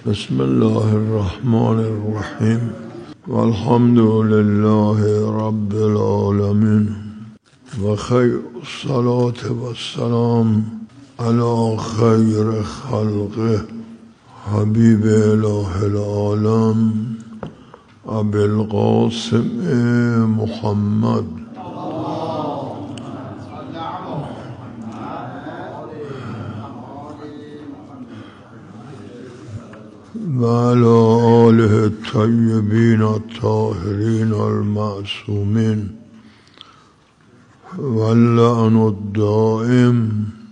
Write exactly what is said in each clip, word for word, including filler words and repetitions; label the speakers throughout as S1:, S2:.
S1: بسم الله الرحمن الرحیم والحمد لله رب العالمین و خیر الصلاة و السلام علی خیر خلقه حبیب اله العالم ابی القاسم محمد و علی آله الطیبین الطاهرین المعصومین واللعن الدائم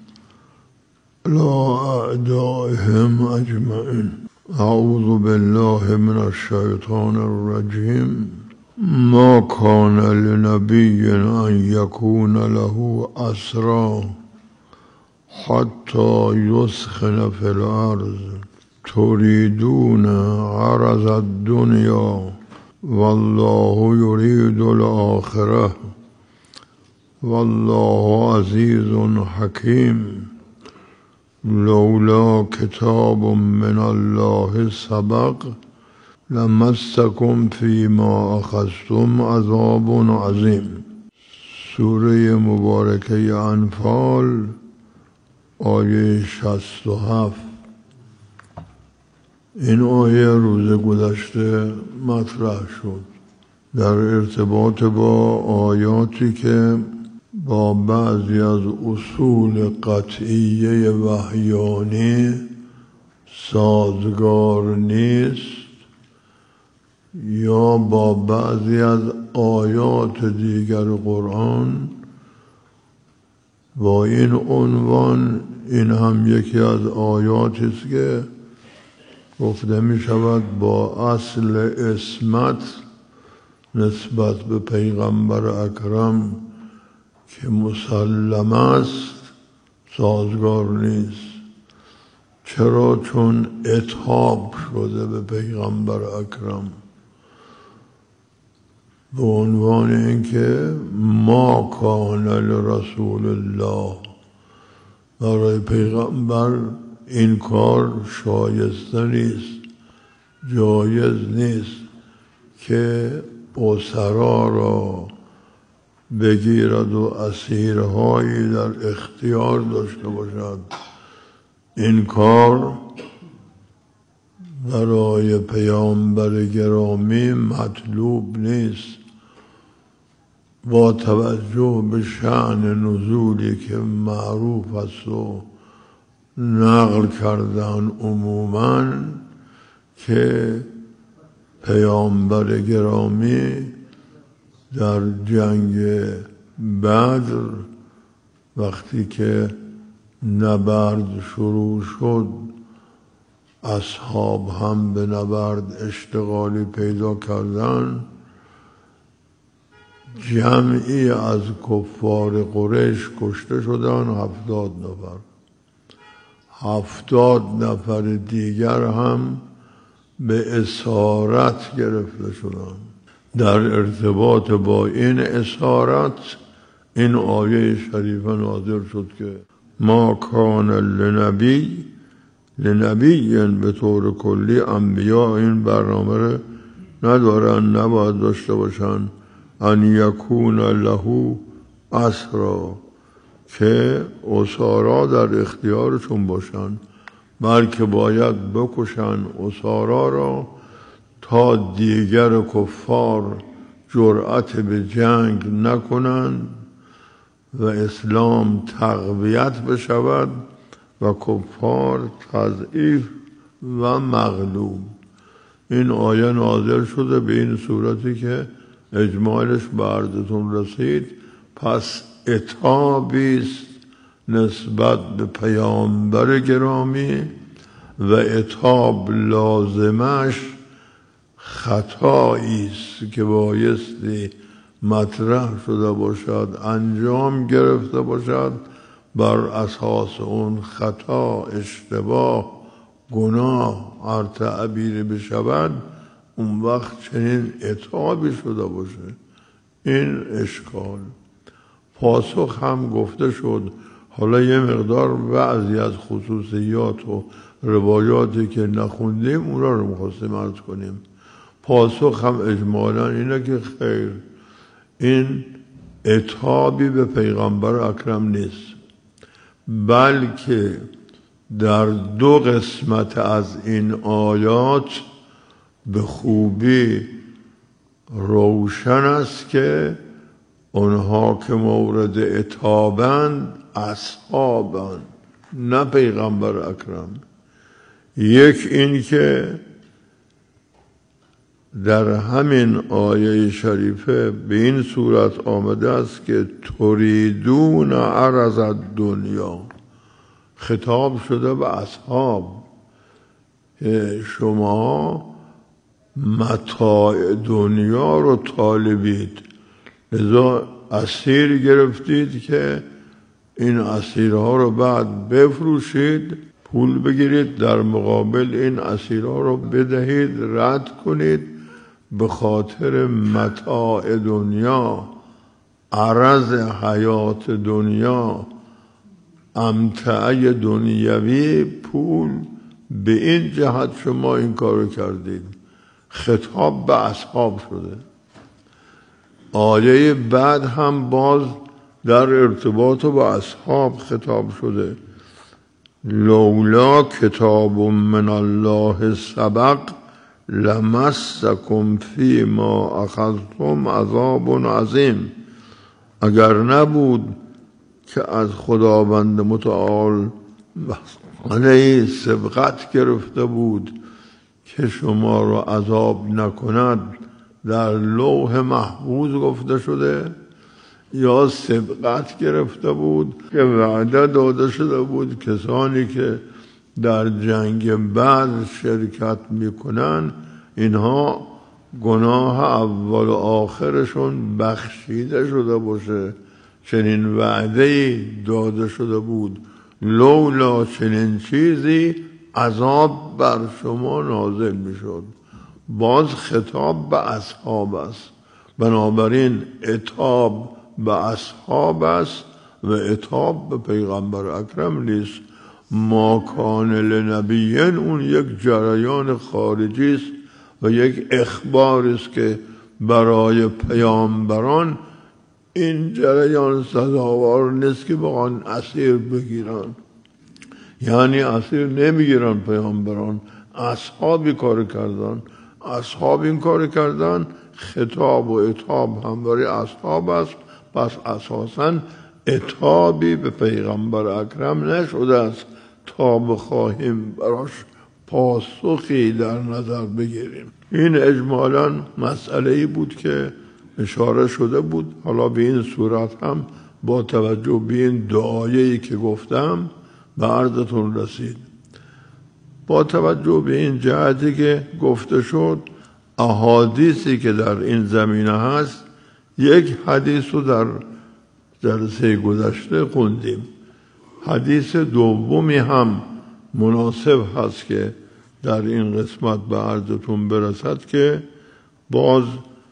S1: لا اعدائهم اجمعین. اعوذ بالله من الشیطان الرجیم. ما کان لنبی ان یکون له اسری حتی یثخن فی الارض تريدون عرض الدنيا والله يريد الآخرة والله عزيز حكيم. لولا كتاب من الله سبق لمسكم فيما أخذتم عذاب عظيم. سوره مبارکه انفال آیه شصت و هفت. این آیه روز گذشته مطرح شد در ارتباط با آیاتی که با بعضی از اصول قطعیه وحیانی سازگار نیست یا با بعضی از آیات دیگر قرآن. با این عنوان این هم یکی از آیاتی است که گفته می شود با اصل عصمت نسبت به پیغمبر اکرم که مسلم است سازگار نیست. چرا؟ چون عتاب شده به پیغمبر اکرم به عنوان اینکه ما کان لرسول الله، برای پیغمبر این کار شایسته نیست، جایز نیست که اسرا را بگیرد و اسیرهایی در اختیار داشته باشد. این کار برای پیامبر گرامی مطلوب نیست. با توجه به شأن نزولی که معروف است و نقل کردن عموماً که پیامبر گرامی در جنگ بدر وقتی که نبرد شروع شد اصحاب هم به نبرد اشتغالی پیدا کردن. جمعی از کفار قریش کشته شدن، هفتاد نفر. هفتاد نفر دیگر هم به اسارت گرفته شدند. در ارتباط با این اسارت این آیه شریفه نازل شد که ما کان لنبی لنبی به طور کلی انبیا این برنامه رو ندارن، نباید داشته باشن ان یکون له اسری، که اسارا در اختیارشون باشن، بلکه باید بکشن اسارا را تا دیگر کفار جرأت به جنگ نکنند و اسلام تقویت بشود و کفار تضعیف و مغلوب. این آیه نازل شده به این صورتی که اجمالش به عرضتون رسید. پس عتابی است نسبت به پیامبر گرامی و عتاب لازمش خطایی است که بایستی مطرح شده باشد، انجام گرفته باشد. بر اساس اون خطا، اشتباه، گناه هر تعبیری بشود اون وقت چنین عتابی شده باشه. این اشکال. پاسخ هم گفته شد. حالا یه مقدار بعضی از خصوصیات و روایاتی که نخوندیم اونا رو میخواستیم عرض کنیم. پاسخ هم اجمالا اینه که خیر، این عتابی به پیغمبر اکرم نیست، بلکه در دو قسمت از این آیات به خوبی روشن است که اونها که مورد عتابند اصحابند، نه پیغمبر اکرم. یک این که در همین آیه شریفه به این صورت آمده است که تریدون عرض الدنیا، خطاب شده به اصحاب، شما متاع دنیا رو طالبید، لذا اسیر گرفتید که این اسیرها رو بعد بفروشید، پول بگیرید، در مقابل این اسیرها رو بدهید، رد کنید، به خاطر متاع دنیا، عرض حیات دنیا، امتعه دنیوی، پول، به این جهت شما این کارو کردید. خطاب به اصحاب شده. آیه بعد هم باز در ارتباط با اصحاب خطاب شده. لولا کتاب من الله سبق لمسکم فیما اخذتم عذاب عظیم. اگر نبود که از خداوند متعال علیه سبقت گرفته بود که شما را عذاب نکند، در لوح محفوظ گفته شده، یا سبقت گرفته بود که وعده داده شده بود کسانی که در جنگ بعد شرکت میکنن اینها گناه اول و آخرشون بخشیده شده باشه، چنین وعده‌ای داده شده بود. لولا چنین چیزی عذاب بر شما نازل میشد. باز خطاب به اصحاب است، بنابراین عتاب به اصحاب است و عتاب به پیغمبر اکرم نیست. ما کان لنبی، اون یک جریان خارجی است و یک اخبار است که برای پیامبران این جریان سزاوار نیست که بخوان اسیر بگیرن، یعنی اسیر نمیگیرن پیامبران، اصحابی کار کردن، اصحاب این کار کردن، خطاب و عتاب هم برای اصحاب است. پس اساساً عتابی به پیغمبر اکرم نشده است تا بخواهیم براش پاسخی در نظر بگیریم. این اجمالاً مسئله‌ای بود که اشاره شده بود. حالا به این صورت هم با توجه به این دعایه‌ای که گفتم به عرضتون رسید. با توجه به این جهتی که گفته شد، احادیثی که در این زمینه هست، یک حدیث رو در جلسه گذشته خوندیم. حدیث دومی هم مناسب هست که در این قسمت به عرضتون برسد که باز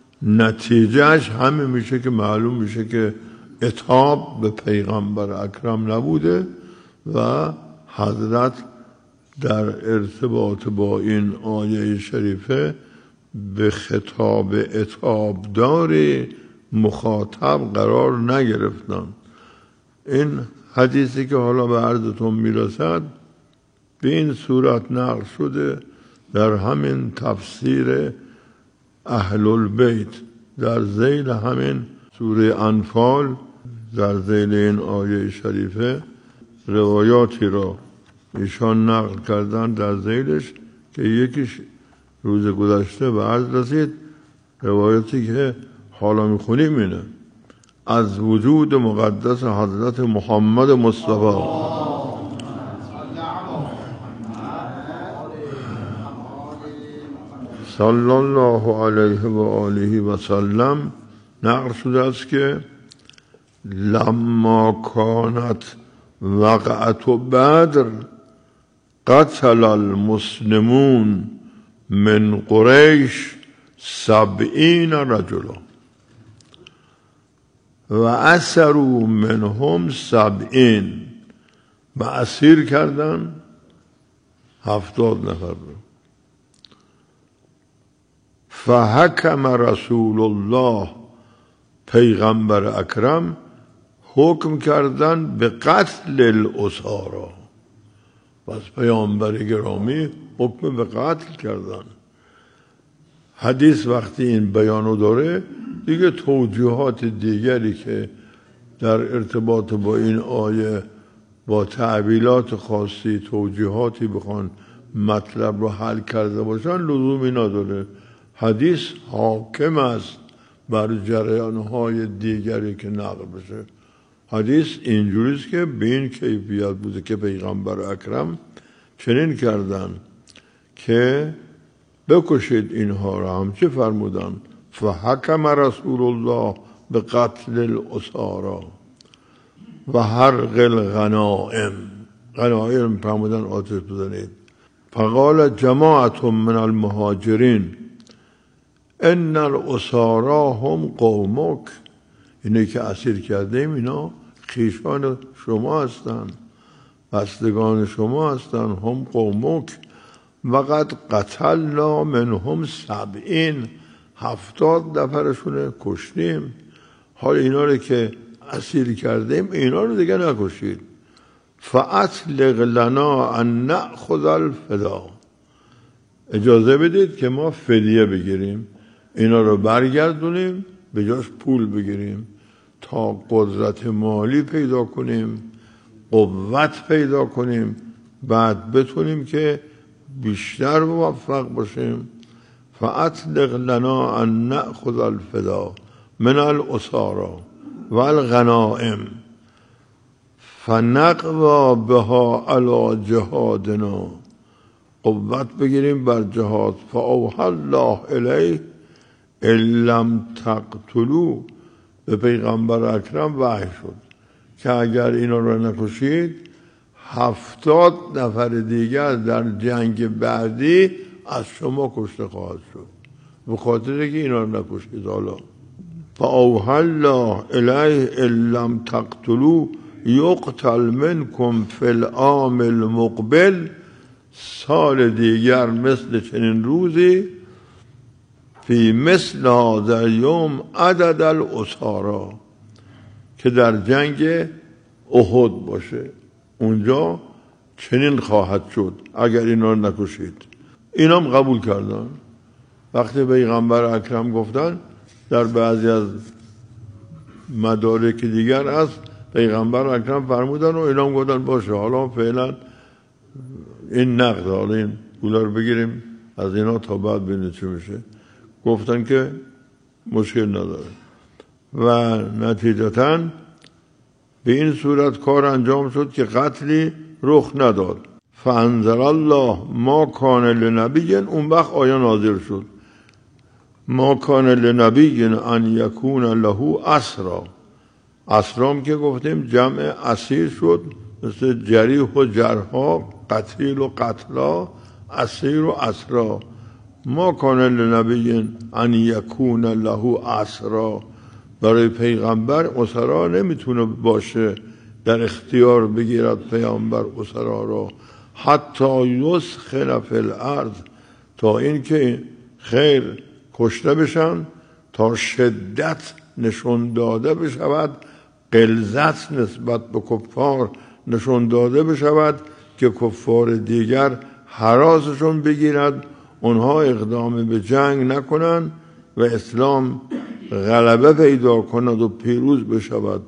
S1: نتیجهش همه میشه که معلوم میشه که عتاب به پیغمبر اکرم نبوده و حضرت در ارتباط با این آیه شریفه به خطاب عتابدار مخاطب قرار نگرفتن. این حدیثی که حالا به عرضتون میرسد به این صورت نقل شده در همین تفسیر اهل البیت، در ذیل همین سوره انفال، در ذیل این آیه شریفه روایاتی را ایشان نقل کردن در ذیلش که یکیش روز گذشته به عرض رسید. روایتی که حالا میخونیم اینه: از وجود مقدس حضرت محمد مصطفی صلی الله علیه و آله و سلم نقل شده است که لما کانت وقعت بدر قتل المسلمون من قریش سبعین رجلا و اسروا منهم سبعین، و اسیر کردن هفتاد نفر رو. فحکم رسول الله، پیغمبر اکرم حکم کردن به قتل الاسارا. پس پیامبر گرامی حکم به قتل کردن. حدیث وقتی این بیانو داره دیگه توجیهات دیگری که در ارتباط با این آیه با تعبیلات خاصی توجیهاتی بخوان مطلب رو حل کرده باشن لزومی نداره. حدیث حاکم است بر جریانهای دیگری که نقل بشه. حدیث اینجوریست که به این کیفیت بوده که پیغمبر اکرم چنین کردن که بکشید اینها را. هم چه فرمودن؟ فحکم رسول الله به قتل الاسارا و حرق الغنائم. غنائم فرمودن آتش بزنید. فقال جماعت من المهاجرین ان الاسارا هم قومک. اینه که اسیر کردیم اینا خویشان شما هستند، بستگان شما هستند. هم قومک وقد قتلنا منهم سبعین. هفتاد نفرشونه کشتیم. حال اینا رو که اسیر کردیم اینا رو دیگه نکشید. فاطلق لنا ان ناخذ الفدا. اجازه بدید که ما فدیه بگیریم، اینا رو برگردونیم، به جاش پول بگیریم تا قدرت مالی پیدا کنیم، قوت پیدا کنیم، بعد بتونیم که بیشتر موفق باشیم. فاطلق لنا ان ناخذ الفدا من الاسارا والغنائم فنقوا بها علی جهادنا. قوت بگیریم بر جهاد. فاوحی الله الیه ان لم تقتلوا. به پیغمبر اکرم وحی شد که اگر اینا رو نکشید هفتاد نفر دیگر در جنگ بعدی از شما کشته خواهد شد، به خاطر که اینا رو نکشید. حالا فاوحی الله الیه ان لم تقتلوا یقتل منکم فی العام المقبل. سال دیگر مثل چنین روزی فی مثل هذا اليوم عدد الاسارا، که در جنگ احد باشه، اونجا چنین خواهد شد اگر اینا رو نکشید. اینام قبول کردن. وقتی پیغمبر اکرم گفتن، در بعضی از مدارک دیگر است پیغمبر اکرم فرمودن و اینام گفتن باشه حالا فعلا این نقد، حالا این پولا رو بگیریم از اینا تا بعد ببینیم چه میشه. گفتن که مشکل نداره و نتیجتاً به این صورت کار انجام شد که قتلی رخ نداد. فانزل الله ما کان لنبی. اون وقت آیه نازل شد ما کان لنبی ان یکون له اسرا. اسرام که گفتیم جمع اسیر شد، مثل جریح و جرحا، قتیل و قتلا، اسیر و اسرا. ما کان لنبی ان یکون له اسرا. برای پیغمبر اسرا نمیتونه باشه، در اختیار بگیرد پیغمبر اسرا را. حتی یسخن فی الارض، تا اینکه خیر کشته بشن، تا شدت نشون داده بشود، غلظت نسبت به کفار نشون داده بشود که کفار دیگر هراسشون بگیرد، اونها اقدام به جنگ نکنند و اسلام غلبه پیدا کند و پیروز بشود.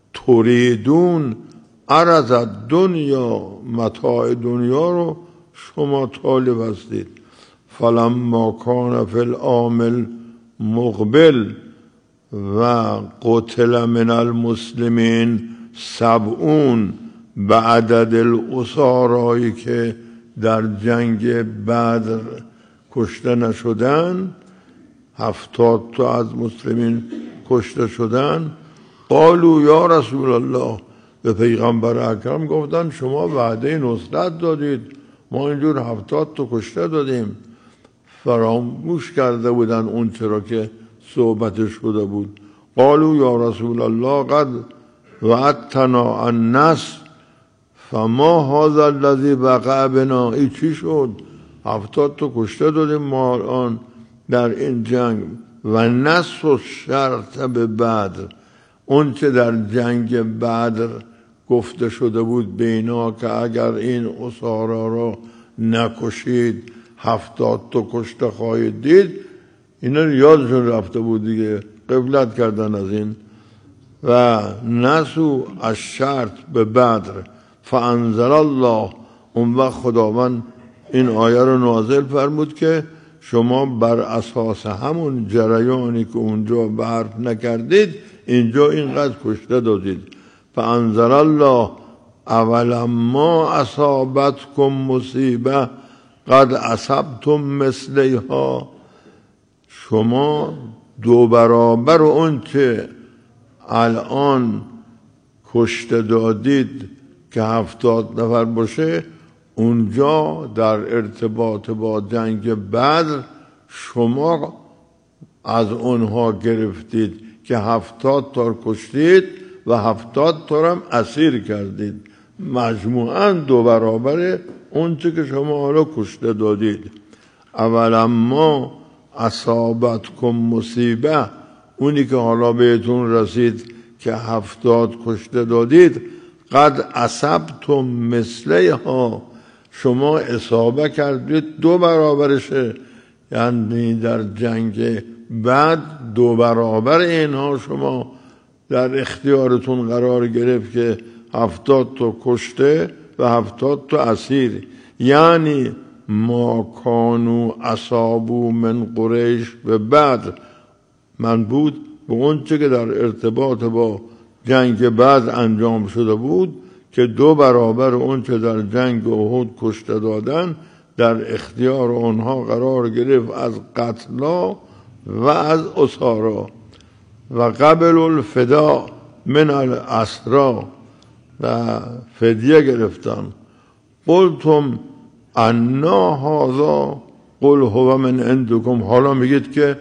S1: تریدون عرض دنیا، متاع دنیا رو شما طالب هستید. فلما کان فی العام المقبل و قتل من المسلمین سبعون، به عدد الاسارایی که در جنگ بدر کشته نشدن، هفتاد تا از مسلمین کشته شدن. قالوا یا رسول الله، به پیغمبر اکرم گفتن شما وعده نصرت دادید، ما اینجور هفتاد تا کشته دادیم. فراموش کرده بودن اون چرا که صحبت شده بود. قالوا یا رسول الله قد وعدتنا النصر فما هذا الذی وقع بنا، این چی شد؟ هفتاد تا کشته دادیم ما الان در این جنگ. و نصف شرط به بدر، اون چه در جنگ بدر گفته شده بود بینا که اگر این اسارا را نکشید هفتاد تا کشته خواهید دید، اینا یادشون رفته بود دیگه، غفلت کردن از این. و نسو از شرط به بدر، فانزل الله، اون وقت خداوند این آیه رو نازل فرمود که شما بر اساس همون جریانی که اونجا برد نکردید اینجا اینقدر کشته دادید. فانزل الله اولما اصابتکم مصیبه قد اصبتم مثلیها، شما دو برابر اون که الان کشته دادید که هفتاد نفر باشه، اونجا در ارتباط با جنگ بدر شما از اونها گرفتید که هفتاد تا کشتید و هفتاد تا هم اسیر کردید، مجموعاً دو برابر اون چه که شما حالا کشته دادید. اولما اصابتکم مصیبه، اونی که حالا بهتون رسید که هفتاد کشته دادید، قد اصبتم مثلیها، شما اصابه کردید دو برابرشه، یعنی در جنگ بعد دو برابر اینها شما در اختیارتون قرار گرفت که هفتاد تا کشته و هفتاد تا اسیر. یعنی ما کانو اصابو من قریش به بدر، من بود به اون چه که در ارتباط با جنگ بعد انجام شده بود که دو برابر اون چه در جنگ احد کشته دادن در اختیار اونها قرار گرفت از قتلا و از اسارا. و قبل الفدا من الاسرا، و فدیه گرفتن. قلتم انا هذا قل هو من عندکم، حالا میگید که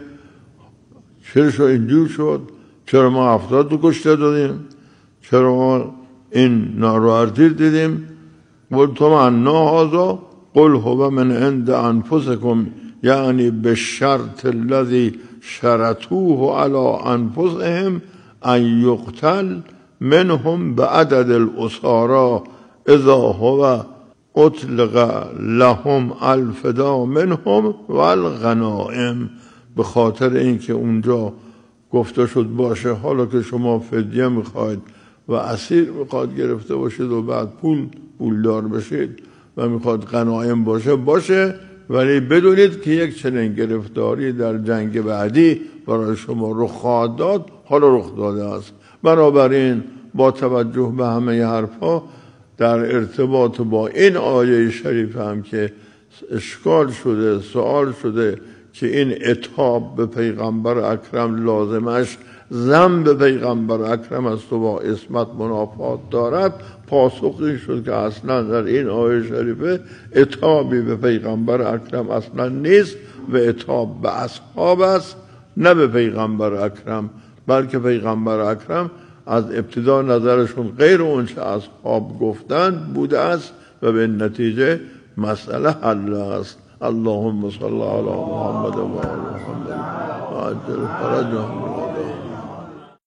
S1: چرا اینجور شد، چرا ما هفتاد تو کشته دادیم، چرا ما این ناراحتی دیدیم. قلتم انا هذا قل هو من عند انفسکم، یعنی به شرط الذی شرطوه علی انفسهم ان یقتل منهم بعدد الاسارا اذا هو اطلق لهم الفدا منهم والغنائم، به خاطر اینکه اونجا گفته شد باشه حالا که شما فدیه میخواید و اسیر میخواد گرفته باشید و بعد پول پولدار بشید و میخواد غنایم باشه باشه، ولی بدونید که یک چنین گرفتاری در جنگ بعدی برای شما رخ خواهد داد، حالا رخ داده است. بنابراین با توجه به همه حرفا در ارتباط با این آیه شریف هم که اشکال شده، سوال شده که این عتاب به پیغمبر اکرم لازمش ذنب پیغمبر اکرم است و با عصمت منافات دارد، پاسخی شد که اصلا در این آیه شریفه عتابی به پیغمبر اکرم اصلا نیست و عتاب به اصحاب است نه به پیغمبر اکرم، بلکه پیغمبر اکرم از ابتدا نظرشون غیر اونچه اصحاب گفتند بوده است و به نتیجه مسئله حل است. اللهم صل علی محمد و آل محمد و عجل فرجهم.